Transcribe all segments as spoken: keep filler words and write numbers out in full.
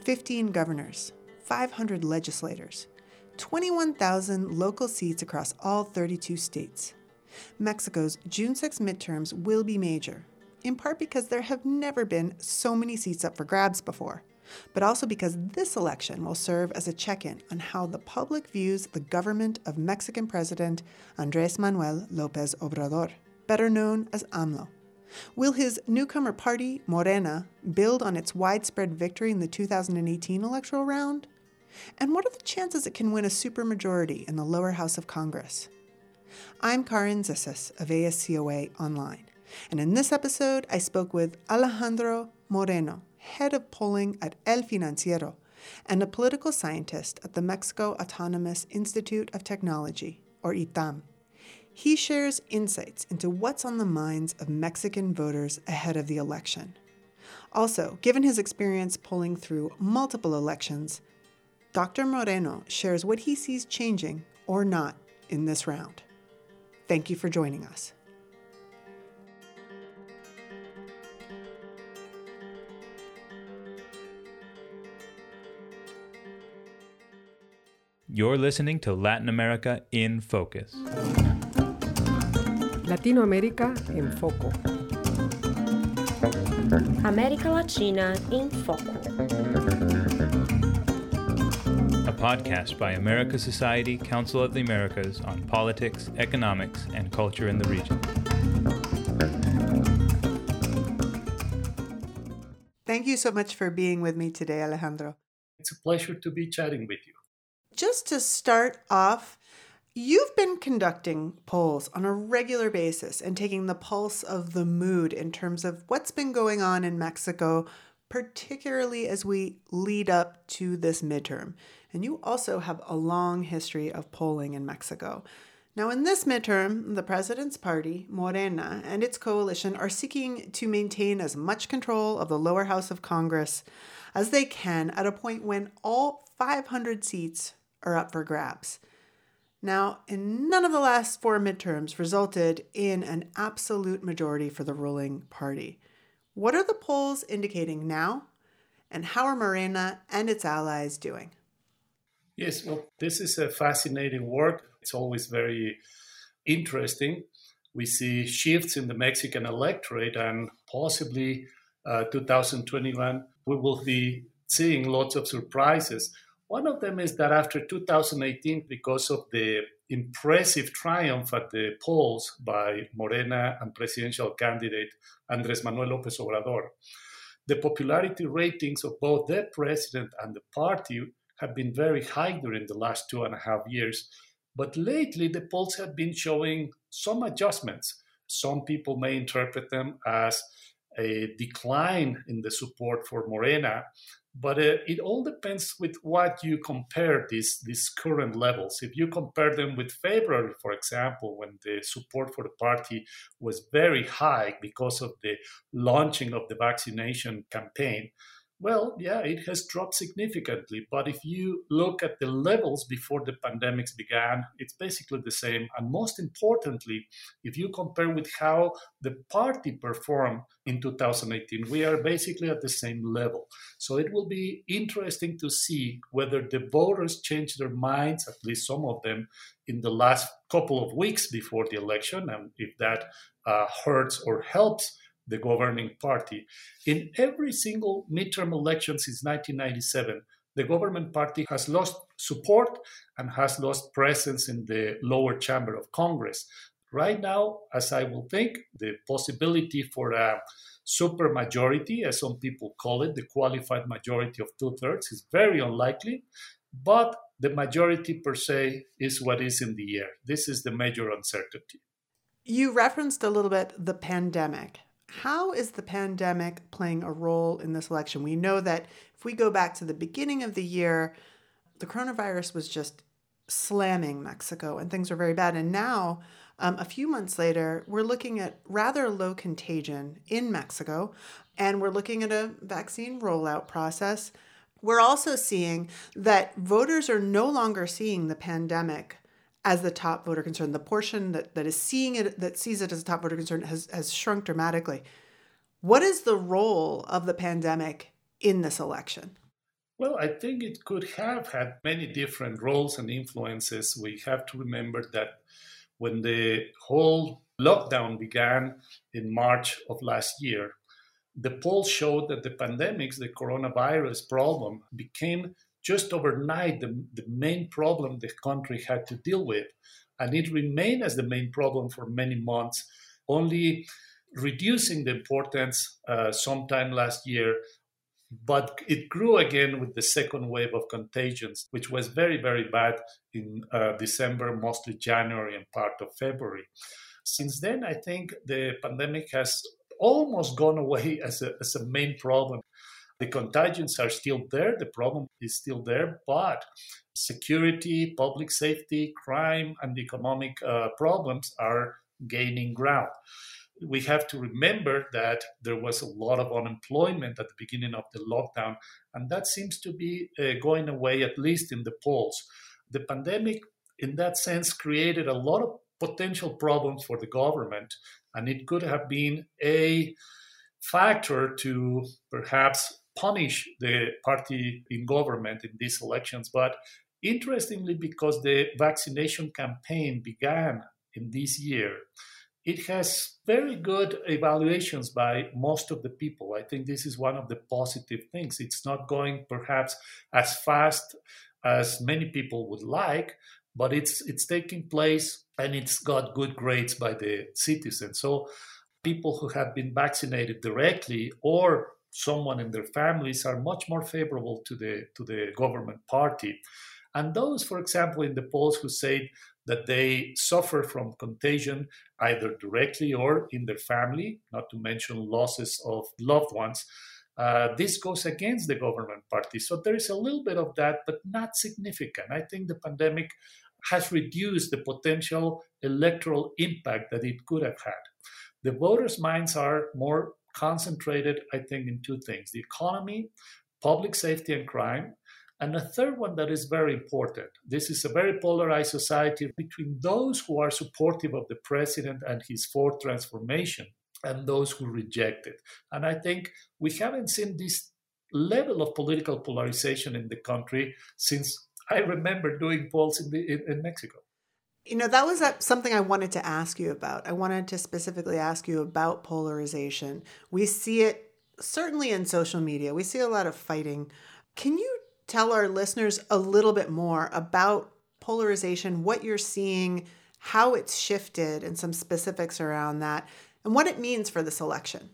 fifteen governors, five hundred legislators, twenty-one thousand local seats across all thirty-two states. Mexico's June sixth midterms will be major, in part because there have never been so many seats up for grabs before, but also because this election will serve as a check-in on how the public views the government of Mexican President Andrés Manuel López Obrador, better known as AMLO. Will his newcomer party, Morena, build on its widespread victory in the two thousand eighteen electoral round? And what are the chances it can win a supermajority in the lower house of Congress? I'm Karin Zissis of A S C O A Online, and in this episode I spoke with Alejandro Moreno, head of polling at El Financiero, and a political scientist at the Mexico Autonomous Institute of Technology, or I T A M. He shares insights into what's on the minds of Mexican voters ahead of the election. Also, given his experience polling through multiple elections, Doctor Moreno shares what he sees changing or not in this round. Thank you for joining us. You're listening to Latin America in Focus. Latinoamérica en Foco. América Latina em Foco. A podcast by America Society, Council of the Americas on politics, economics, and culture in the region. Thank you so much for being with me today, Alejandro. It's a pleasure to be chatting with you. Just to start off, you've been conducting polls on a regular basis and taking the pulse of the mood in terms of what's been going on in Mexico, particularly as we lead up to this midterm. And you also have a long history of polling in Mexico. Now, in this midterm, the president's party, Morena, and its coalition are seeking to maintain as much control of the lower house of Congress as they can at a point when all five hundred seats are up for grabs. Now, in none of the last four midterms resulted in an absolute majority for the ruling party. What are the polls indicating now, and how are Morena and its allies doing? Yes, well, this is a fascinating work. It's always very interesting. We see shifts in the Mexican electorate, and possibly uh, two thousand twenty-one, we will be seeing lots of surprises. One of them is that after two thousand eighteen, because of the impressive triumph at the polls by Morena and presidential candidate Andrés Manuel López Obrador, the popularity ratings of both the president and the party have been very high during the last two and a half years. But lately, the polls have been showing some adjustments. Some people may interpret them as a decline in the support for Morena, but uh, it all depends with what you compare these, these current levels. If you compare them with February, for example, when the support for the party was very high because of the launching of the vaccination campaign, well, yeah, it has dropped significantly. But if you look at the levels before the pandemics began, it's basically the same. And most importantly, if you compare with how the party performed in two thousand eighteen, we are basically at the same level. So it will be interesting to see whether the voters change their minds, at least some of them, in the last couple of weeks before the election, and if that uh, hurts or helps the governing party. In every single midterm election since nineteen ninety-seven, the government party has lost support and has lost presence in the lower chamber of Congress. Right now, as I will think, the possibility for a supermajority, as some people call it, the qualified majority of two-thirds, is very unlikely, but the majority per se is what is in the air. This is the major uncertainty. You referenced a little bit the pandemic. How is the pandemic playing a role in this election? We know that if we go back to the beginning of the year, the coronavirus was just slamming Mexico and things were very bad. And now, um, a few months later, we're looking at rather low contagion in Mexico, and we're looking at a vaccine rollout process. We're also seeing that voters are no longer seeing the pandemic as the top voter concern. The portion that, that is seeing it, that sees it as a top voter concern has, has shrunk dramatically. What is the role of the pandemic in this election? Well, I think it could have had many different roles and influences. We have to remember that when the whole lockdown began in March of last year, the polls showed that the pandemics, the coronavirus problem, became just overnight the, the main problem the country had to deal with. And it remained as the main problem for many months, only reducing the importance uh, sometime last year. But it grew again with the second wave of contagions, which was very, very bad in uh, December, mostly January and part of February. Since then, I think the pandemic has almost gone away as a, as a main problem. The contagions are still there, the problem is still there, but security, public safety, crime, and economic uh, problems are gaining ground. We have to remember that there was a lot of unemployment at the beginning of the lockdown, and that seems to be uh, going away, at least in the polls. The pandemic, in that sense, created a lot of potential problems for the government, and it could have been a factor to perhaps punish the party in government in these elections. But interestingly, because the vaccination campaign began in this year, it has very good evaluations by most of the people. I think this is one of the positive things. It's not going perhaps as fast as many people would like, but it's it's taking place and it's got good grades by the citizens. So people who have been vaccinated directly or someone in their families are much more favorable to the to the government party. And those, for example, in the polls who say that they suffer from contagion either directly or in their family, not to mention losses of loved ones, uh, this goes against the government party. So there is a little bit of that, but not significant. I think the pandemic has reduced the potential electoral impact that it could have had. The voters' minds are more concentrated, I think, in two things: the economy, public safety and crime, and a third one that is very important. This is a very polarized society between those who are supportive of the president and his fourth transformation and those who reject it. And I think we haven't seen this level of political polarization in the country since I remember doing polls in, the, in, in Mexico. You know, that was something I wanted to ask you about. I wanted to specifically ask you about polarization. We see it certainly in social media. We see a lot of fighting. Can you tell our listeners a little bit more about polarization, what you're seeing, how it's shifted, and some specifics around that, and what it means for this election?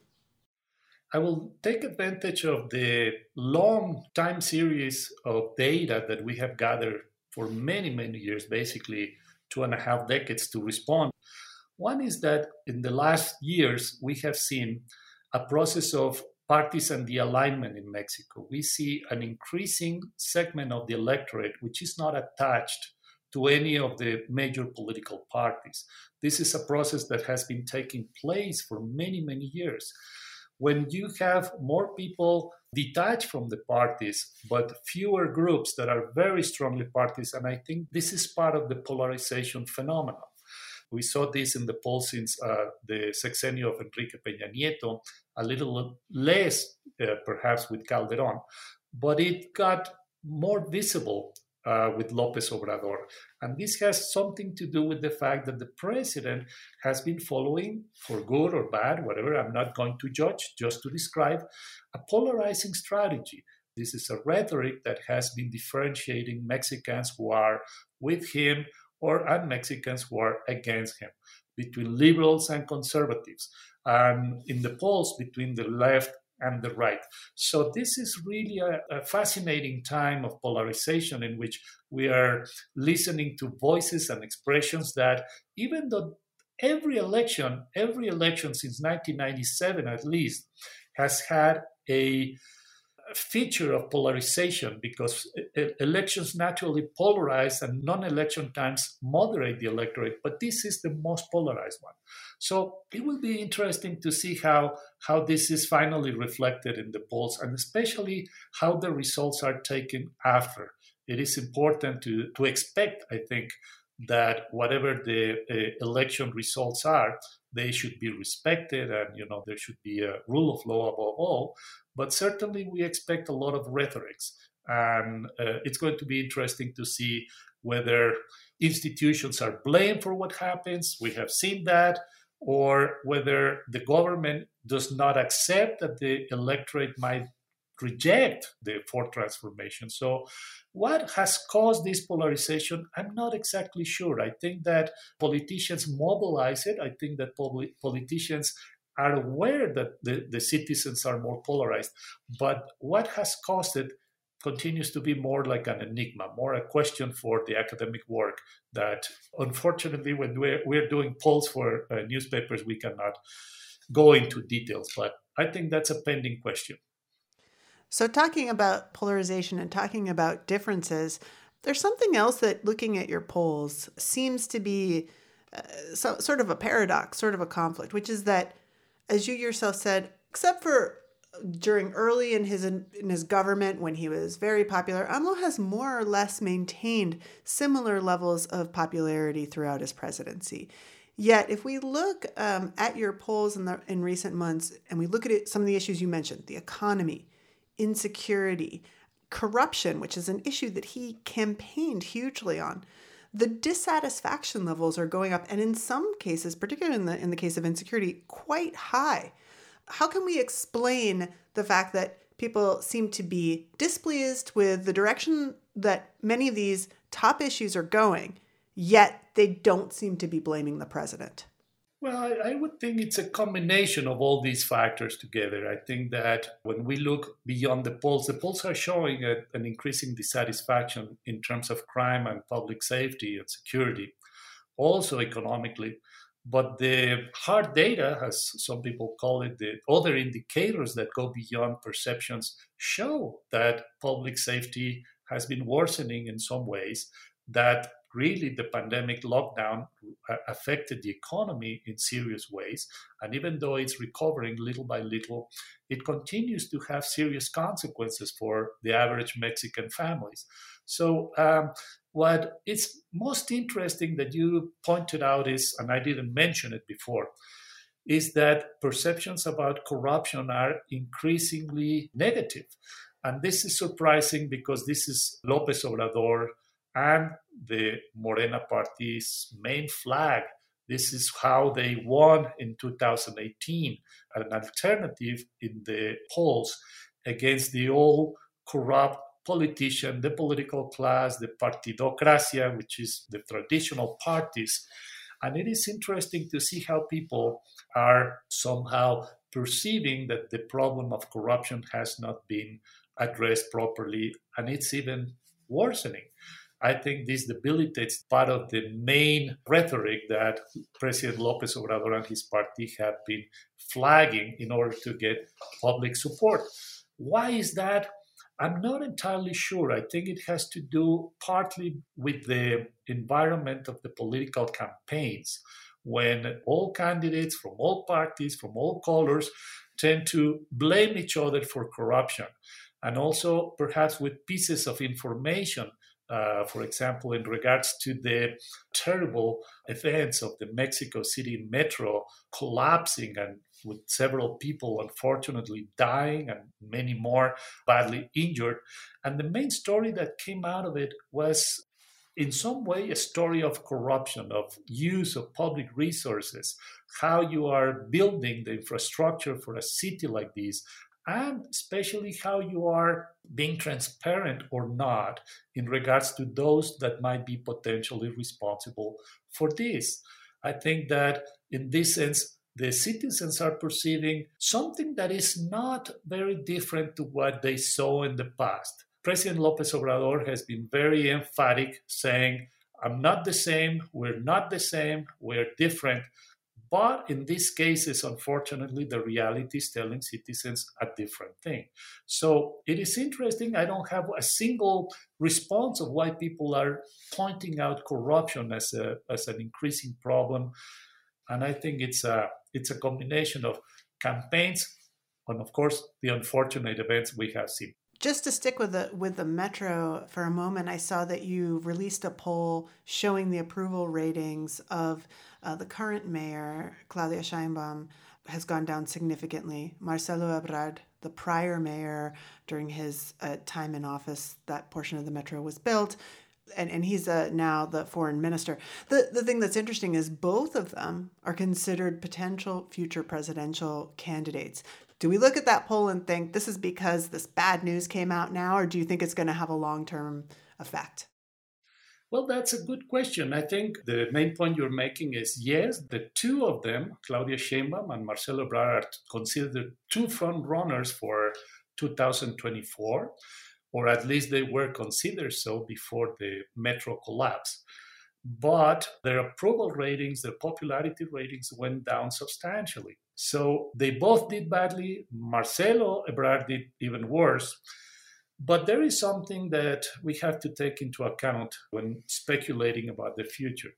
I will take advantage of the long time series of data that we have gathered for many, many years, basically two and a half decades, to respond. One is that in the last years, we have seen a process of partisan de-alignment in Mexico. We see an increasing segment of the electorate which is not attached to any of the major political parties. This is a process that has been taking place for many, many years. When you have more people detached from the parties, but fewer groups that are very strongly partisan, I think this is part of the polarization phenomenon. We saw this in the polls since uh, the sexenio of Enrique Peña Nieto, a little less uh, perhaps with Calderón, but it got more visible uh, with López Obrador. And this has something to do with the fact that the president has been following, for good or bad, whatever, I'm not going to judge, just to describe, a polarizing strategy. This is a rhetoric that has been differentiating Mexicans who are with him or and Mexicans who are against him, between liberals and conservatives, and in the polls between the left and the right. So this is really a, a fascinating time of polarization in which we are listening to voices and expressions that, even though every election, every election since nineteen ninety-seven at least, has had a feature of polarization, because elections naturally polarize and non-election times moderate the electorate, but this is the most polarized one. So it will be interesting to see how, how this is finally reflected in the polls, and especially how the results are taken after. It is important to, to expect, I think, that whatever the uh, election results are, they should be respected, and you know there should be a rule of law above all. But certainly we expect a lot of rhetorics. And uh, it's going to be interesting to see whether institutions are blamed for what happens. We have seen that. Or whether the government does not accept that the electorate might reject the fourth transformation. So what has caused this polarization? I'm not exactly sure. I think that politicians mobilize it. I think that poli- politicians are aware that the, the citizens are more polarized. But what has caused it continues to be more like an enigma, more a question for the academic work that, unfortunately, when we're, we're doing polls for uh, newspapers, we cannot go into details. But I think that's a pending question. So talking about polarization and talking about differences, there's something else that, looking at your polls, seems to be uh, so, sort of a paradox, sort of a conflict, which is that, as you yourself said, except for during early in his in his government when he was very popular, AMLO has more or less maintained similar levels of popularity throughout his presidency. Yet, if we look um, at your polls in the in recent months and we look at it, some of the issues you mentioned, the economy, insecurity, corruption, which is an issue that he campaigned hugely on, the dissatisfaction levels are going up, and in some cases, particularly in the in the case of insecurity, quite high. How can we explain the fact that people seem to be displeased with the direction that many of these top issues are going, yet they don't seem to be blaming the president? Well, I, I would think it's a combination of all these factors together. I think that when we look beyond the polls, the polls are showing a, an increasing dissatisfaction in terms of crime and public safety and security, also economically. But the hard data, as some people call it, the other indicators that go beyond perceptions show that public safety has been worsening in some ways, that really the pandemic lockdown affected the economy in serious ways. And even though it's recovering little by little, it continues to have serious consequences for the average Mexican families. So um, what is most interesting that you pointed out is, and I didn't mention it before, is that perceptions about corruption are increasingly negative. And this is surprising because this is López Obrador and the Morena party's main flag. This is how they won in two thousand eighteen, an alternative in the polls against the old corrupt politician, the political class, the partidocracia, which is the traditional parties. And it is interesting to see how people are somehow perceiving that the problem of corruption has not been addressed properly, and it's even worsening. I think this debilitates part of the main rhetoric that President López Obrador and his party have been flagging in order to get public support. Why is that? I'm not entirely sure. I think it has to do partly with the environment of the political campaigns, when all candidates from all parties, from all colors, tend to blame each other for corruption. And also perhaps with pieces of information, uh, for example, in regards to the terrible events of the Mexico City metro collapsing and with several people unfortunately dying and many more badly injured. And the main story that came out of it was in some way a story of corruption, of use of public resources, how you are building the infrastructure for a city like this, and especially how you are being transparent or not in regards to those that might be potentially responsible for this. I think that in this sense, the citizens are perceiving something that is not very different to what they saw in the past. President López Obrador has been very emphatic, saying, I'm not the same, we're not the same, we're different. But in these cases, unfortunately, the reality is telling citizens a different thing. So it is interesting. I don't have a single response of why people are pointing out corruption as a as an increasing problem. And I think it's a it's a combination of campaigns and, of course, the unfortunate events we have seen. Just to stick with the with the metro for a moment, I saw that you released a poll showing the approval ratings of uh, the current mayor, Claudia Sheinbaum, has gone down significantly. Marcelo Ebrard, the prior mayor, during his uh, time in office, that portion of the metro was built, and, and he's uh, now the foreign minister. The, the thing that's interesting is both of them are considered potential future presidential candidates. Do we look at that poll and think this is because this bad news came out now, or do you think it's going to have a long-term effect? Well, that's a good question. I think the main point you're making is, yes, the two of them, Claudia Sheinbaum and Marcelo Ebrard, are considered two front runners for two thousand twenty-four, or at least they were considered so before the metro collapse. But their approval ratings, their popularity ratings went down substantially. So they both did badly. Marcelo Ebrard did even worse. But there is something that we have to take into account when speculating about the future.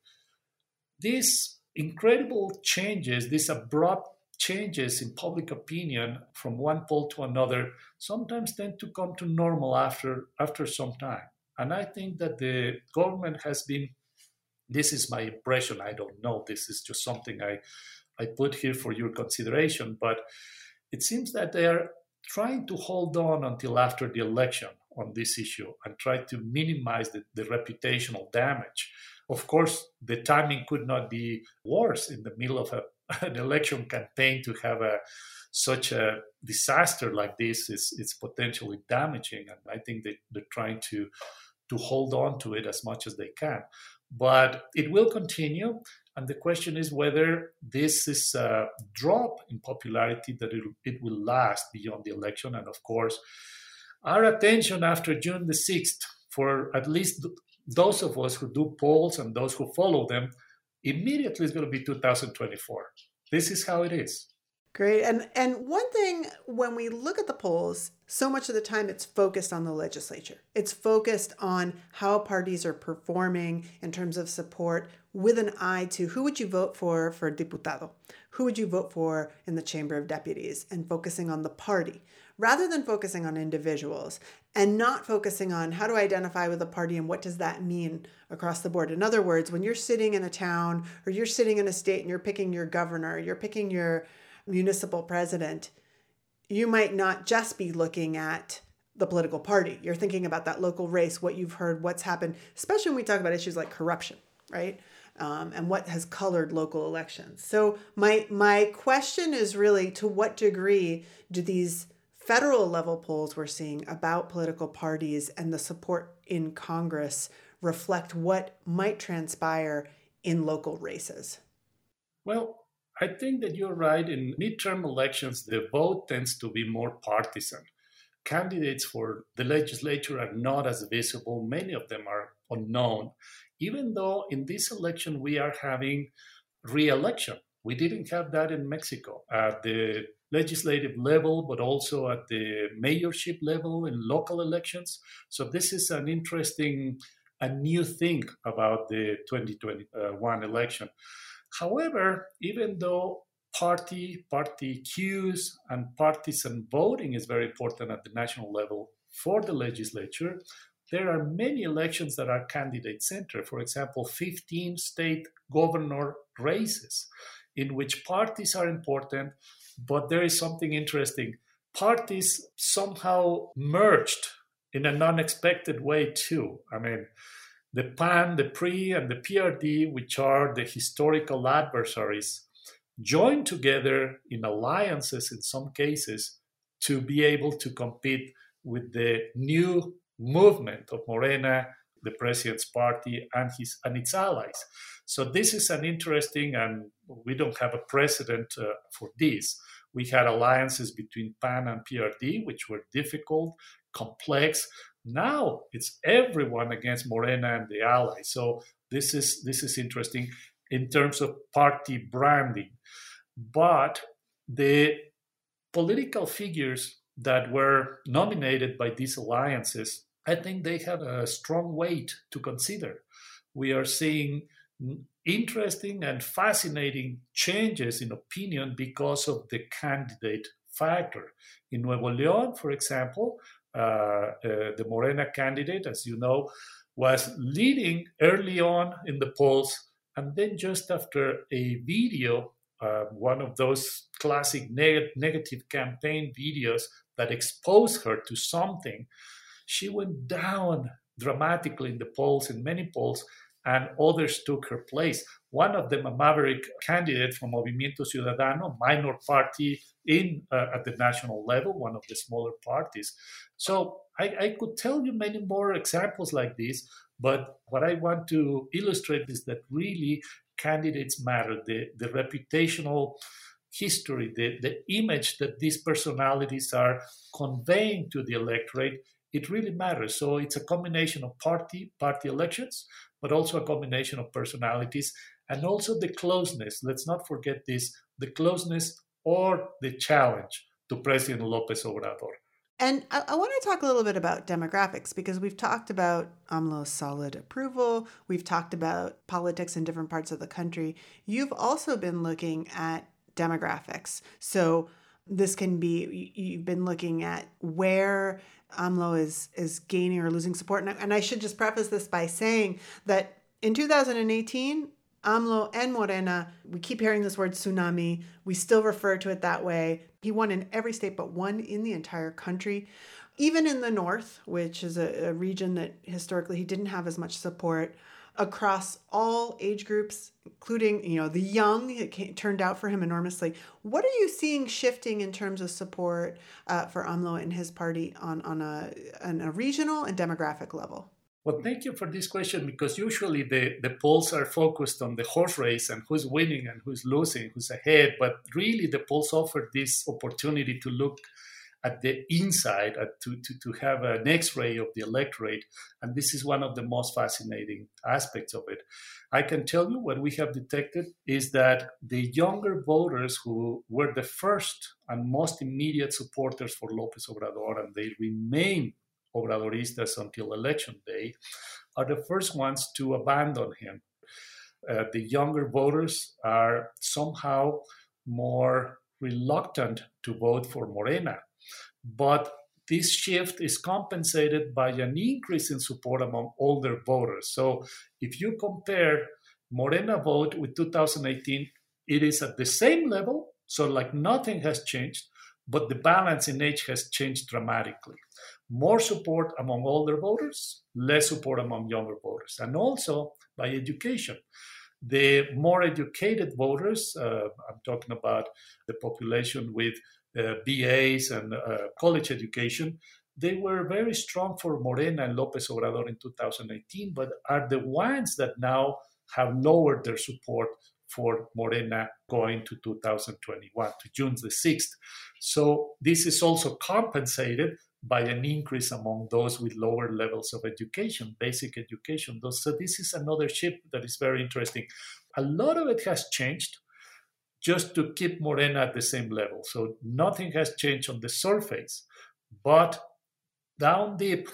These incredible changes, these abrupt changes in public opinion from one poll to another sometimes tend to come to normal after, after some time. And I think that the government has been, this is my impression, I don't know, this is just something I, I put here for your consideration, but it seems that they are trying to hold on until after the election on this issue and try to minimize the, the reputational damage. Of course, the timing could not be worse in the middle of a, an election campaign to have a such a disaster like this is it's potentially damaging. And I think they, they're trying to, to hold on to it as much as they can. But it will continue. And the question is whether this is a drop in popularity that it, it will last beyond the election. And of course, our attention after June the sixth, for at least those of us who do polls and those who follow them, immediately is going to be two thousand twenty-four. This is how it is. Great. And and one thing, when we look at the polls, so much of the time it's focused on the legislature. It's focused on how parties are performing in terms of support, with an eye to who would you vote for for diputado? Who would you vote for in the Chamber of Deputies? And focusing on the party, rather than focusing on individuals, and not focusing on how to identify with a party and what does that mean across the board. In other words, when you're sitting in a town or you're sitting in a state and you're picking your governor, you're picking your municipal president, you might not just be looking at the political party. You're thinking about that local race, what you've heard, what's happened, especially when we talk about issues like corruption, right? Um, and what has colored local elections. So my my question is really, to what degree do these federal level polls we're seeing about political parties and the support in Congress reflect what might transpire in local races? Well, I think that you're right. In midterm elections, the vote tends to be more partisan. Candidates for the legislature are not as visible. Many of them are unknown, even though in this election we are having re-election. We didn't have that in Mexico at the legislative level, but also at the mayorship level in local elections. So this is an interesting, a new thing about the twenty twenty-one election. However, even though party, party cues and partisan voting is very important at the national level for the legislature, there are many elections that are candidate-centered. For example, fifteen state governor races in which parties are important, but there is something interesting. Parties somehow merged in an unexpected way too. I mean, the P A N, the P R I, and the P R D, which are the historical adversaries, joined together in alliances in some cases to be able to compete with the new movement of Morena, the president's party, and his and its allies. So this is an interesting, and we don't have a precedent uh, for this. We had alliances between P A N and P R D, which were difficult, complex. Now it's everyone against Morena and the allies. So this is this is interesting in terms of party branding. But the political figures that were nominated by these alliances, I think they have a strong weight to consider. We are seeing interesting and fascinating changes in opinion because of the candidate factor. In Nuevo León, for example, uh, uh, the Morena candidate, as you know, was leading early on in the polls, and then just after a video uh, one of those classic neg- negative campaign videos that exposed her to something, she went down dramatically in the polls, in many polls, and others took her place. One of them, a maverick candidate from Movimiento Ciudadano, minor party in uh, at the national level, one of the smaller parties. So I, I could tell you many more examples like this, but what I want to illustrate is that really candidates matter. The, the reputational history, the, the image that these personalities are conveying to the electorate, it really matters. So it's a combination of party, party elections, but also a combination of personalities, and also the closeness. Let's not forget this, the closeness or the challenge to President López Obrador. And I, I want to talk a little bit about demographics, because we've talked about AMLO's solid approval. We've talked about politics in different parts of the country. You've also been looking at demographics. So this can be, you've been looking at where AMLO is, is gaining or losing support. And I, and I should just preface this by saying that in two thousand eighteen, AMLO and Morena, we keep hearing this word tsunami. We still refer to it that way. He won in every state but one in the entire country. Even in the north, which is a, a region that historically he didn't have as much support, across all age groups, including, you know, the young, it came, turned out for him enormously. What are you seeing shifting in terms of support uh, for AMLO and his party on, on, a, on a regional and demographic level? Well, thank you for this question, because usually the, the polls are focused on the horse race and who's winning and who's losing, who's ahead. But really, the polls offer this opportunity to look at the inside, at, to, to, to have an X-ray of the electorate. And this is one of the most fascinating aspects of it. I can tell you what we have detected is that the younger voters who were the first and most immediate supporters for López Obrador, and they remain Obradoristas until election day, are the first ones to abandon him. Uh, the younger voters are somehow more reluctant to vote for Morena. But this shift is compensated by an increase in support among older voters. So if you compare Morena vote with two thousand eighteen, it is at the same level, so like nothing has changed, but the balance in age has changed dramatically. More support among older voters, less support among younger voters, and also by education. The more educated voters, uh, I'm talking about the population with uh, B As and uh, college education, they were very strong for Morena and López Obrador in two thousand eighteen, but are the ones that now have lowered their support for Morena going to two thousand twenty-one, to June the sixth. So this is also compensated by an increase among those with lower levels of education, basic education. So this is another shift that is very interesting. A lot of it has changed just to keep Morena at the same level. So nothing has changed on the surface, but down deep,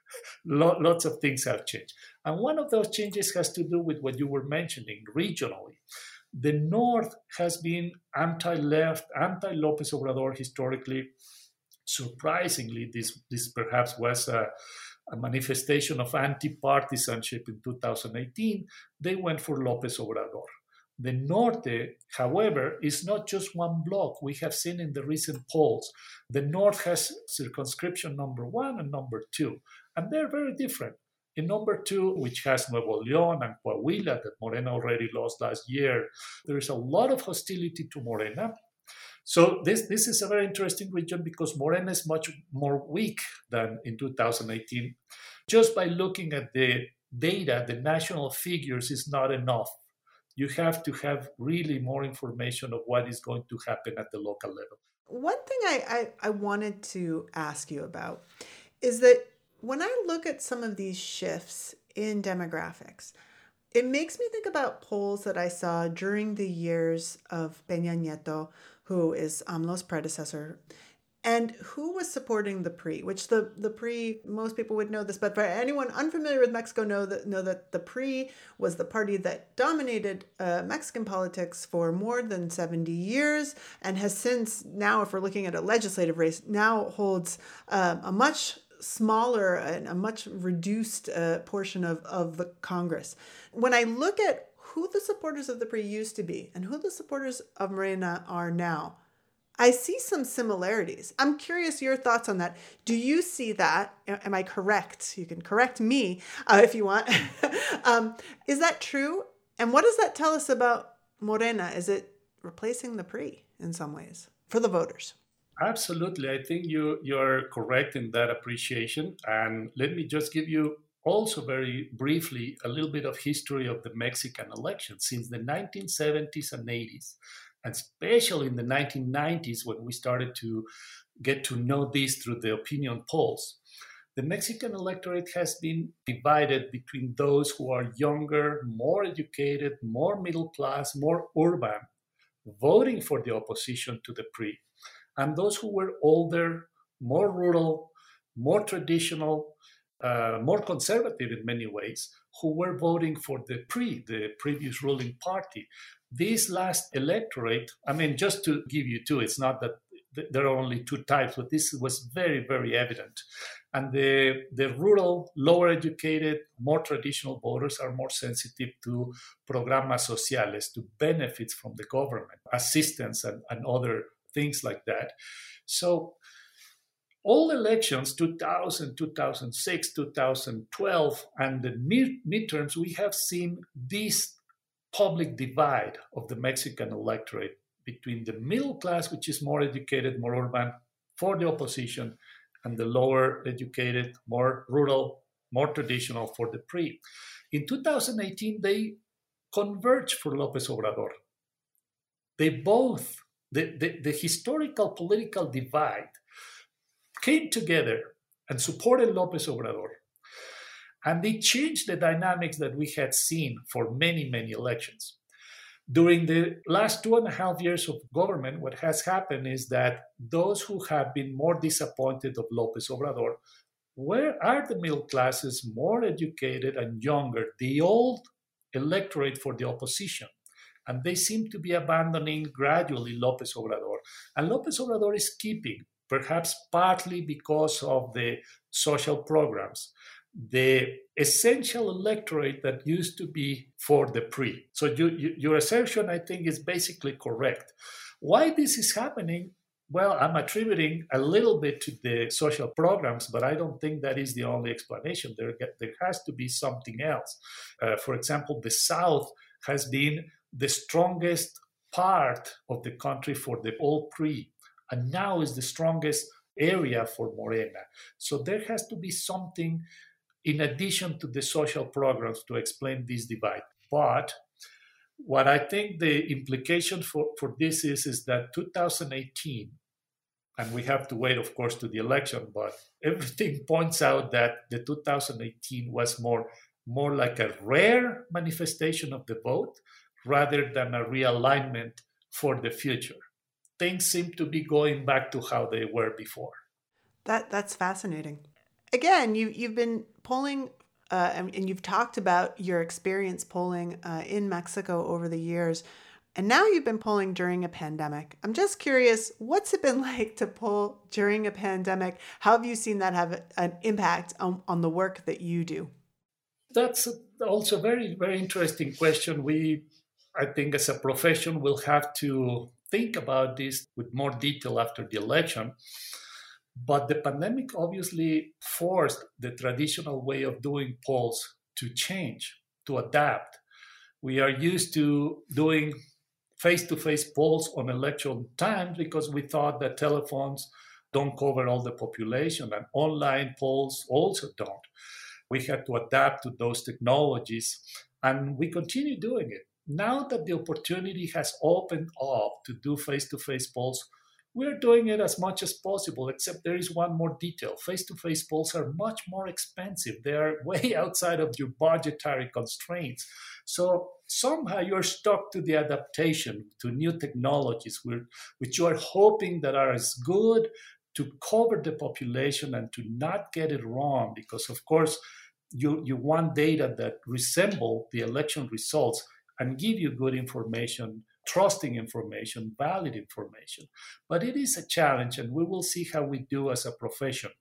lots of things have changed. And one of those changes has to do with what you were mentioning regionally. The North has been anti-left, anti-López Obrador historically. Surprisingly, this, this perhaps was a, a manifestation of anti-partisanship in two thousand eighteen. They went for López Obrador. The Norte, however, is not just one block. We have seen in the recent polls, the North has circumscription number one and number two, and they're very different. In number two, which has Nuevo León and Coahuila that Morena already lost last year, there is a lot of hostility to Morena. So this, this is a very interesting region because Morena is much more weak than in two thousand eighteen. Just by looking at the data, the national figures is not enough. You have to have really more information of what is going to happen at the local level. One thing I, I, I wanted to ask you about is that when I look at some of these shifts in demographics, it makes me think about polls that I saw during the years of Peña Nieto, who is AMLO's predecessor, and who was supporting the P R I, which the, the P R I, most people would know this, but for anyone unfamiliar with Mexico, know that, know that the P R I was the party that dominated uh, Mexican politics for more than seventy years and has since now, if we're looking at a legislative race, now holds um, a much smaller and a much reduced uh, portion of, of the Congress. When I look at who the supporters of the P R I used to be and who the supporters of Morena are now, I see some similarities. I'm curious your thoughts on that. Do you see that? Am I correct? You can correct me uh, if you want. um, is that true? And what does that tell us about Morena? Is it replacing the P R I in some ways for the voters? Absolutely. I think you, you're correct in that appreciation. And let me just give you also very briefly a little bit of history of the Mexican election. Since the nineteen seventies and eighties, and especially in the nineteen nineties when we started to get to know this through the opinion polls, the Mexican electorate has been divided between those who are younger, more educated, more middle class, more urban, voting for the opposition to the P R I, and those who were older, more rural, more traditional, uh, more conservative in many ways, who were voting for the P R I, the previous ruling party. This last electorate, I mean, just to give you two, it's not that there are only two types, but this was very, very evident. And the, the rural, lower educated, more traditional voters are more sensitive to programas sociales, to benefits from the government, assistance and, and other things like that. So all elections, two thousand, two thousand six, two thousand twelve, and the mid- midterms, we have seen this public divide of the Mexican electorate between the middle class, which is more educated, more urban, for the opposition, and the lower educated, more rural, more traditional for the P R I. In two thousand eighteen, they converged for López Obrador. They both, the, the, the historical political divide came together and supported López Obrador. And they changed the dynamics that we had seen for many, many elections. During the last two and a half years of government, what has happened is that those who have been more disappointed of López Obrador, where are the middle classes, more educated and younger, the old electorate for the opposition. And they seem to be abandoning gradually López Obrador. And López Obrador is keeping, perhaps partly because of the social programs, the essential electorate that used to be for the P R I. So you, you, your assertion, I think, is basically correct. Why this is happening? Well, I'm attributing a little bit to the social programs, but I don't think that is the only explanation. There, there has to be something else. Uh, for example, the South has been the strongest part of the country for the old P R I, and now is the strongest area for Morena. So there has to be something in addition to the social programs to explain this divide. But what I think the implication for, for this is, is that two thousand eighteen, and we have to wait, of course, to the election, but everything points out that the two thousand eighteen was more, more like a rare manifestation of the vote rather than a realignment for the future. Things seem to be going back to how they were before. That that's fascinating. Again, you you've been polling uh, and, and you've talked about your experience polling uh, in Mexico over the years, and now you've been polling during a pandemic. I'm just curious, what's it been like to poll during a pandemic? How have you seen that have an impact on, on the work that you do? That's also a very, very interesting question. We, I think, as a profession, will have to think about this with more detail after the election. But the pandemic obviously forced the traditional way of doing polls to change, to adapt. We are used to doing face-to-face polls on election times because we thought that telephones don't cover all the population and online polls also don't. We had to adapt to those technologies, and we continue doing it. Now that the opportunity has opened up to do face-to-face polls, we're doing it as much as possible, except there is one more detail. Face-to-face polls are much more expensive. They are way outside of your budgetary constraints. So somehow you're stuck to the adaptation to new technologies, which you are hoping that are as good to cover the population and to not get it wrong. Because, of course, you, you want data that resemble the election results and give you good information, trusting information, valid information. But it is a challenge, and we will see how we do as a profession.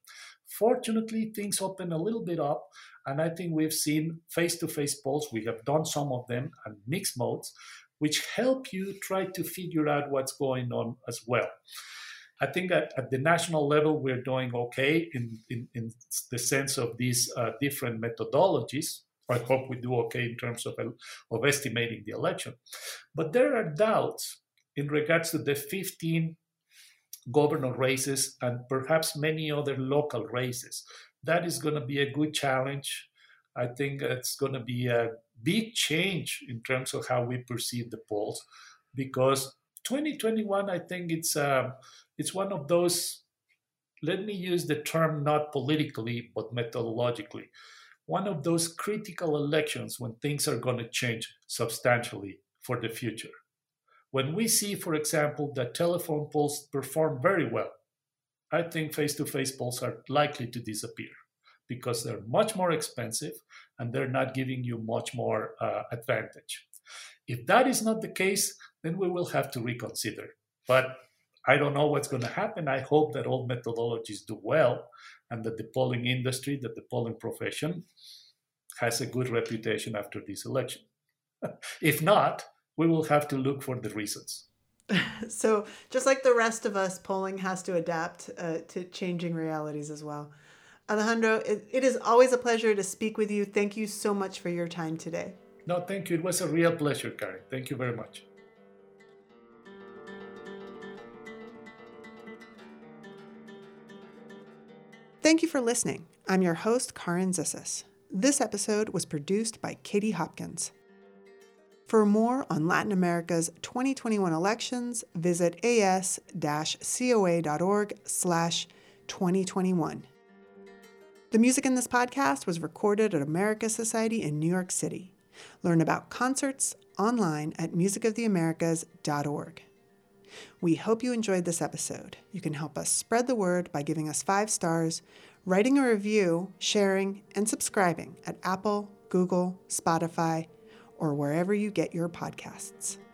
Fortunately, things open a little bit up, and I think we've seen face-to-face polls. We have done some of them and mixed modes, which help you try to figure out what's going on as well. I think at, at the national level, we're doing okay in, in, in the sense of these uh, different methodologies. I hope we do okay in terms of, of estimating the election. But there are doubts in regards to the fifteen governor races and perhaps many other local races. That is going to be a good challenge. I think it's going to be a big change in terms of how we perceive the polls, because twenty twenty-one, I think it's uh, it's one of those, let me use the term not politically, but methodologically, one of those critical elections when things are going to change substantially for the future. When we see, for example, that telephone polls perform very well, I think face-to-face polls are likely to disappear because they're much more expensive and they're not giving you much more uh, advantage. If that is not the case, then we will have to reconsider. But I don't know what's going to happen. I hope that all methodologies do well and that the polling industry, that the polling profession has a good reputation after this election. If not, we will have to look for the reasons. So just like the rest of us, polling has to adapt uh, to changing realities as well. Alejandro, it, it is always a pleasure to speak with you. Thank you so much for your time today. No, thank you. It was a real pleasure, Karen. Thank you very much. Thank you for listening. I'm your host, Karen Zissis. This episode was produced by Katie Hopkins. For more on Latin America's twenty twenty-one elections, visit as-coa.org slash 2021. The music in this podcast was recorded at America Society in New York City. Learn about concerts online at music of the americas dot org. We hope you enjoyed this episode. You can help us spread the word by giving us five stars, writing a review, sharing, and subscribing at Apple, Google, Spotify, or wherever you get your podcasts.